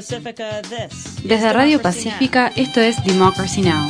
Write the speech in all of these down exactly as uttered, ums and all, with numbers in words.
Desde Radio Pacífica, esto es Democracy Now!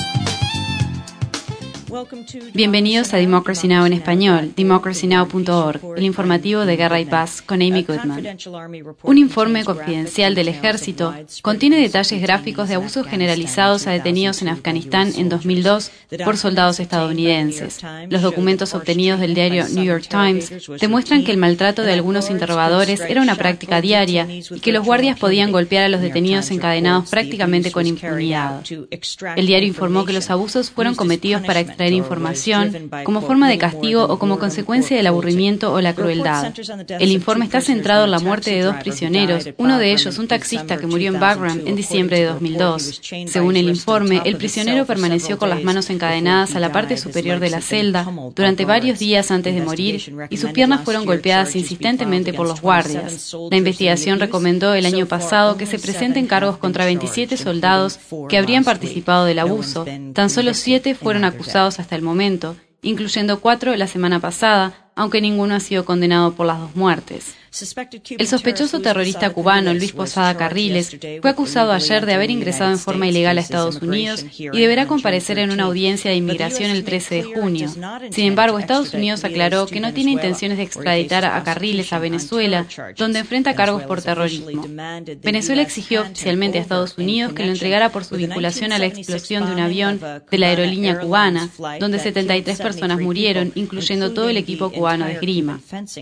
Bienvenidos a Democracy Now! En español, democracy now punto org, el informativo de Guerra y Paz, con Amy Goodman. Un informe confidencial del Ejército contiene detalles gráficos de abusos generalizados a detenidos en Afganistán en dos mil dos por soldados estadounidenses. Los documentos obtenidos del diario New York Times demuestran que el maltrato de algunos interrogadores era una práctica diaria y que los guardias podían golpear a los detenidos encadenados prácticamente con impunidad. El diario informó que los abusos fueron cometidos para extraer información, como forma de castigo o como consecuencia del aburrimiento o la crueldad. El informe está centrado en la muerte de dos prisioneros, uno de ellos un taxista que murió en Bagram en diciembre de dos mil dos. Según el informe, el prisionero permaneció con las manos encadenadas a la parte superior de la celda durante varios días antes de morir y sus piernas fueron golpeadas insistentemente por los guardias. La investigación recomendó el año pasado que se presenten cargos contra veintisiete soldados que habrían participado del abuso. Tan solo siete fueron acusados hasta el momento, incluyendo cuatro la semana pasada, aunque ninguno ha sido condenado por las dos muertes. El sospechoso terrorista cubano Luis Posada Carriles fue acusado ayer de haber ingresado en forma ilegal a Estados Unidos y deberá comparecer en una audiencia de inmigración el trece de junio. Sin embargo, Estados Unidos aclaró que no tiene intenciones de extraditar a Carriles a Venezuela, donde enfrenta cargos por terrorismo. Venezuela exigió oficialmente a Estados Unidos que lo entregara por su vinculación a la explosión de un avión de la aerolínea cubana, donde setenta y tres personas murieron, incluyendo todo el equipo cubano de esgrima.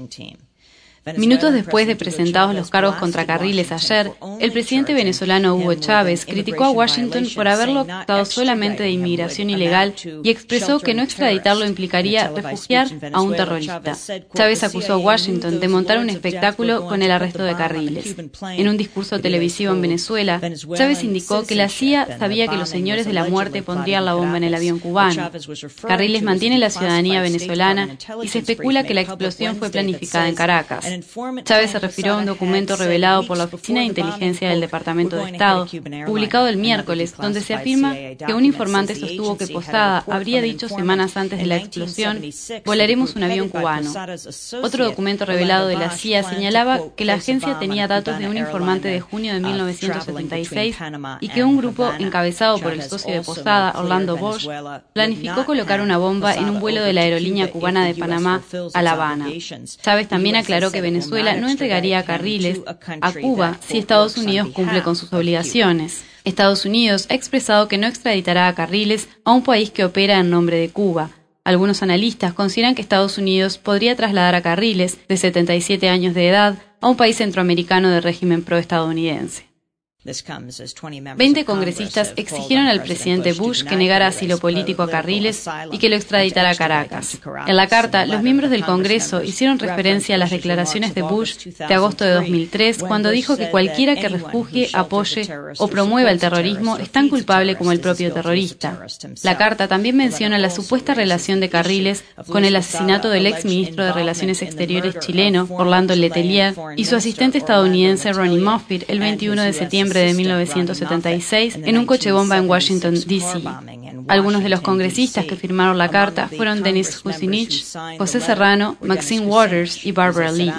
Minutos después de presentados los cargos contra Carriles ayer, el presidente venezolano Hugo Chávez criticó a Washington por haberlo acusado solamente de inmigración ilegal y expresó que no extraditarlo implicaría refugiar a un terrorista. Chávez acusó a Washington de montar un espectáculo con el arresto de Carriles. En un discurso televisivo en Venezuela, Chávez indicó que la C I A sabía que los señores de la muerte pondrían la bomba en el avión cubano. Carriles mantiene la ciudadanía venezolana y se especula que la explosión fue planificada en Caracas. Chávez se refirió a un documento revelado por la Oficina de Inteligencia del Departamento de Estado, publicado el miércoles, donde se afirma que un informante sostuvo que Posada habría dicho semanas antes de la explosión: volaremos un avión cubano. Otro documento revelado de la C I A señalaba que la agencia tenía datos de un informante de junio de mil novecientos setenta y seis y que un grupo encabezado por el socio de Posada, Orlando Bosch, planificó colocar una bomba en un vuelo de la aerolínea cubana de Panamá a La Habana. Chávez también aclaró que Venezuela no entregaría a Carriles a Cuba si Estados Unidos cumple con sus obligaciones. Estados Unidos ha expresado que no extraditará a Carriles a un país que opera en nombre de Cuba. Algunos analistas consideran que Estados Unidos podría trasladar a Carriles, de setenta y siete años de edad, a un país centroamericano de régimen proestadounidense. Veinte congresistas exigieron al presidente Bush que negara asilo político a Carriles y que lo extraditara a Caracas. En la carta, los miembros del Congreso hicieron referencia a las declaraciones de Bush de agosto de dos mil tres, cuando dijo que cualquiera que refugie, apoye o promueva el terrorismo es tan culpable como el propio terrorista. La carta también menciona la supuesta relación de Carriles con el asesinato del ex ministro de Relaciones Exteriores chileno, Orlando Letelier, y su asistente estadounidense Ronnie Moffitt el veintiuno de septiembre de mil novecientos setenta y seis en un coche bomba en Washington, D C Algunos de los congresistas que firmaron la carta fueron Denis Kucinich, José Serrano, Maxine Waters y Barbara Lee.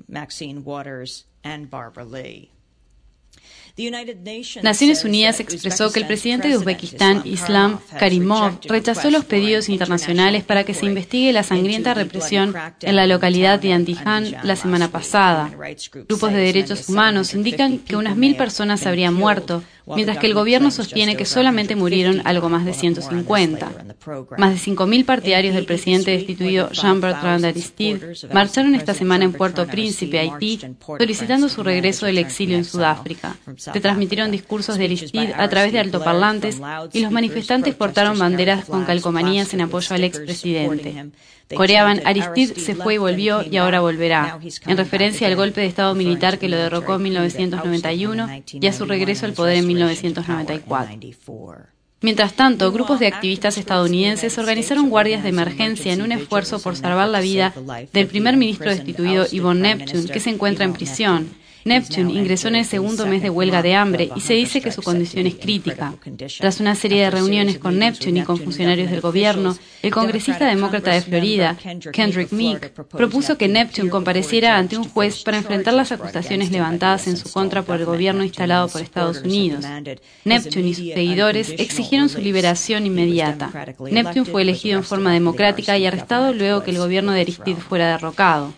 Naciones Unidas expresó que el presidente de Uzbekistán, Islam Karimov, rechazó los pedidos internacionales para que se investigue la sangrienta represión en la localidad de Andijan la semana pasada. Grupos de derechos humanos indican que unas mil personas habrían muerto, mientras que el gobierno sostiene que solamente murieron algo más de ciento cincuenta. Más de cinco mil partidarios del presidente destituido Jean-Bertrand Aristide marcharon esta semana en Puerto Príncipe, Haití, solicitando su regreso del exilio en Sudáfrica. Se transmitieron discursos de Aristide a través de altoparlantes y los manifestantes portaron banderas con calcomanías en apoyo al expresidente. Coreaban: Aristide se fue y volvió y ahora volverá, en referencia al golpe de Estado militar que lo derrocó en mil novecientos noventa y uno y a su regreso al poder en mil novecientos noventa y cuatro. Mientras tanto, grupos de activistas estadounidenses organizaron guardias de emergencia en un esfuerzo por salvar la vida del primer ministro destituido Yvonne Neptune, que se encuentra en prisión. Neptune ingresó en el segundo mes de huelga de hambre y se dice que su condición es crítica. Tras una serie de reuniones con Neptune y con funcionarios del gobierno, el congresista demócrata de Florida, Kendrick Meek, propuso que Neptune compareciera ante un juez para enfrentar las acusaciones levantadas en su contra por el gobierno instalado por Estados Unidos. Neptune y sus seguidores exigieron su liberación inmediata. Neptune fue elegido en forma democrática y arrestado luego que el gobierno de Aristide fuera derrocado.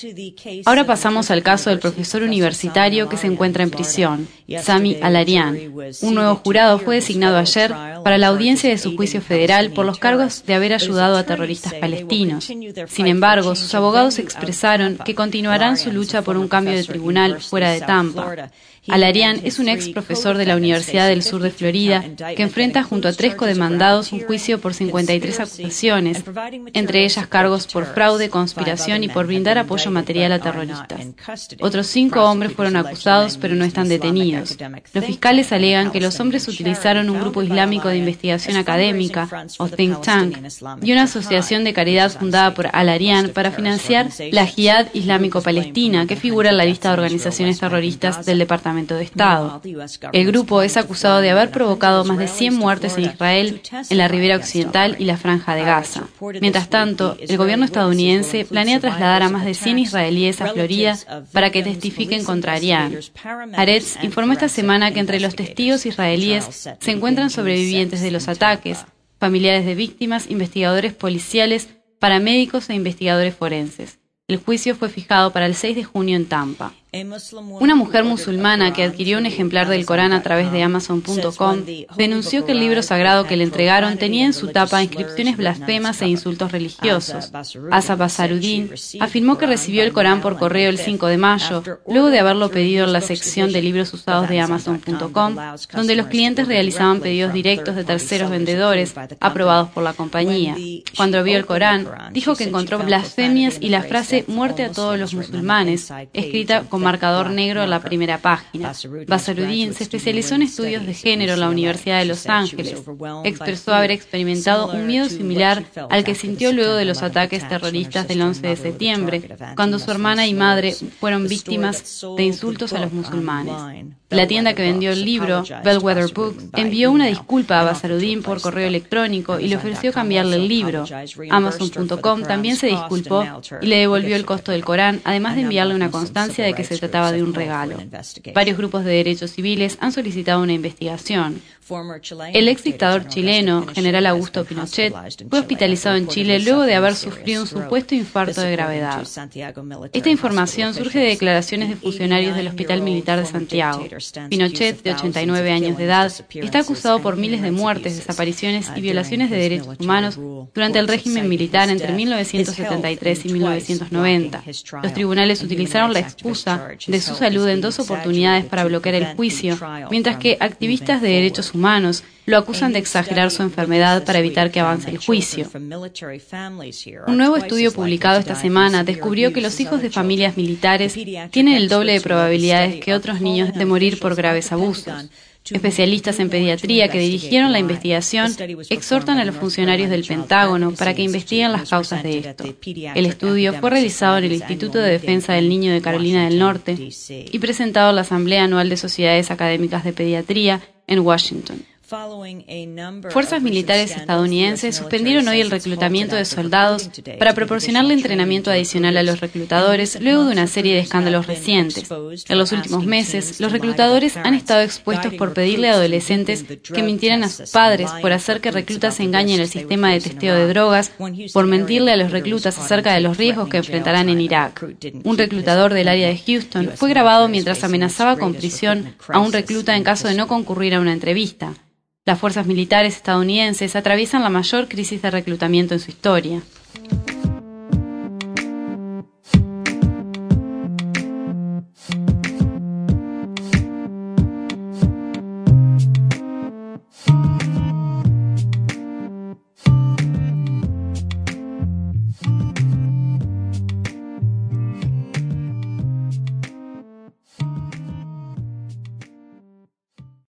Ahora pasamos al caso del profesor universitario que se encuentra en prisión, Sami Al-Arian. Un nuevo jurado fue designado ayer para la audiencia de su juicio federal por los cargos de haber ayudado a terroristas palestinos. Sin embargo, sus abogados expresaron que continuarán su lucha por un cambio de tribunal fuera de Tampa. Al-Arian es un ex profesor de la Universidad del Sur de Florida que enfrenta junto a tres codemandados un juicio por cincuenta y tres acusaciones, entre ellas cargos por fraude, conspiración y por brindar apoyo material a terroristas. Otros cinco hombres fueron acusados pero no están detenidos. Los fiscales alegan que los hombres utilizaron un grupo islámico de investigación académica, o think tank, y una asociación de caridad fundada por Al-Arian para financiar la Jihad Islámico-Palestina, que figura en la lista de organizaciones terroristas del Departamento de Estado. El grupo es acusado de haber provocado más de cien muertes en Israel, en la ribera occidental y la franja de Gaza. Mientras tanto, el gobierno estadounidense planea trasladar a más de cien israelíes a Florida para que testifiquen contra Arian. Haaretz informó esta semana que entre los testigos israelíes se encuentran sobrevivientes de los ataques, familiares de víctimas, investigadores policiales, paramédicos e investigadores forenses. El juicio fue fijado para el seis de junio en Tampa. Una mujer musulmana que adquirió un ejemplar del Corán a través de Amazon punto com denunció que el libro sagrado que le entregaron tenía en su tapa inscripciones blasfemas e insultos religiosos. Asa Basaruddin afirmó que recibió el Corán por correo el cinco de mayo, luego de haberlo pedido en la sección de libros usados de Amazon punto com, donde los clientes realizaban pedidos directos de terceros vendedores aprobados por la compañía. Cuando vio el Corán, dijo que encontró blasfemias y la frase «muerte a todos los musulmanes», escrita con marcador negro en la primera página. Basaruddin se especializó en estudios de género en la Universidad de Los Ángeles. Expresó haber experimentado un miedo similar al que sintió luego de los ataques terroristas del once de septiembre, cuando su hermana y madre fueron víctimas de insultos a los musulmanes. La tienda que vendió el libro, Bellwether Books, envió una disculpa a Basaruddin por correo electrónico y le ofreció cambiarle el libro. Amazon punto com también se disculpó y le devolvió el costo del Corán, además de enviarle una constancia de que se trataba de un regalo. Varios grupos de derechos civiles han solicitado una investigación. El ex dictador chileno, general Augusto Pinochet, fue hospitalizado en Chile luego de haber sufrido un supuesto infarto de gravedad. Esta información surge de declaraciones de funcionarios del Hospital Militar de Santiago. Pinochet, de ochenta y nueve años de edad, está acusado por miles de muertes, desapariciones y violaciones de derechos humanos durante el régimen militar entre mil novecientos setenta y tres y mil novecientos noventa. Los tribunales utilizaron la excusa de su salud en dos oportunidades para bloquear el juicio, mientras que activistas de derechos humanos lo acusan de exagerar su enfermedad para evitar que avance el juicio. Un nuevo estudio publicado esta semana descubrió que los hijos de familias militares tienen el doble de probabilidades que otros niños de morir por graves abusos. Especialistas en pediatría que dirigieron la investigación exhortan a los funcionarios del Pentágono para que investiguen las causas de esto. El estudio fue realizado en el Instituto de Defensa del Niño de Carolina del Norte y presentado en la Asamblea Anual de Sociedades Académicas de Pediatría en Washington. Fuerzas militares estadounidenses suspendieron hoy el reclutamiento de soldados para proporcionarle entrenamiento adicional a los reclutadores luego de una serie de escándalos recientes. En los últimos meses, los reclutadores han estado expuestos por pedirle a adolescentes que mintieran a sus padres, por hacer que reclutas engañen el sistema de testeo de drogas, por mentirle a los reclutas acerca de los riesgos que enfrentarán en Irak. Un reclutador del área de Houston fue grabado mientras amenazaba con prisión a un recluta en caso de no concurrir a una entrevista. Las fuerzas militares estadounidenses atraviesan la mayor crisis de reclutamiento en su historia.